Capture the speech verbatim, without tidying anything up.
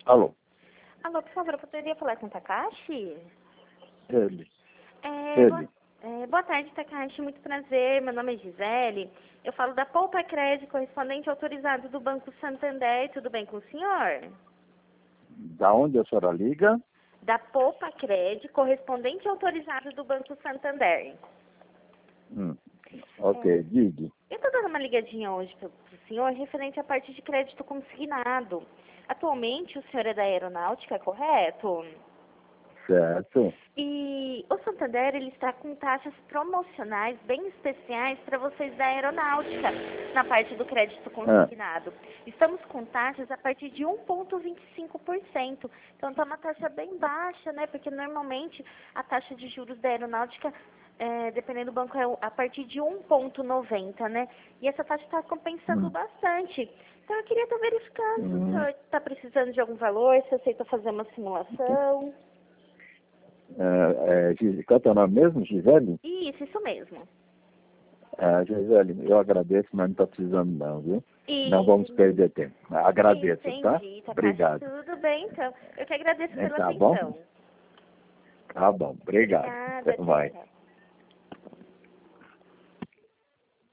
Alô? Alô, por favor, eu poderia falar com o Takashi? Ele. É, Ele. boa, é, boa tarde, Takashi. Muito prazer. Meu nome é Gisele. Eu falo da Poupa Crédito, correspondente autorizado do Banco Santander. Tudo bem com o senhor? Da onde a senhora liga? Da Poupa Crédito, correspondente autorizado do Banco Santander. Hum. Ok, É, diga. eu estou dando uma ligadinha hoje para o senhor referente à parte de crédito consignado. Atualmente, o senhor é da aeronáutica, correto? Certo. E o Santander, ele está com taxas promocionais bem especiais para vocês da aeronáutica, na parte do crédito Ah, consignado. Estamos com taxas a partir de um vírgula vinte e cinco por cento. Então, está uma taxa bem baixa, né? Porque normalmente a taxa de juros da aeronáutica, é, dependendo do banco, é a partir de um vírgula noventa, né? E essa taxa está compensando hum, bastante. Então, eu queria estar verificando se o hum. senhor está precisando de algum valor, se aceita fazer uma simulação. É, é, Gis- qual é o teu nome mesmo, Gisele? Isso, isso mesmo. É, Gisele, eu agradeço, mas não está precisando não, viu? Não vamos E perder tempo. Agradeço, tá? entendi, Takashi, Obrigado. tudo bem, então. Eu que agradeço É, pela tá bom? atenção. Tá bom, obrigado. Obrigada, Até tchau, mais. tchau.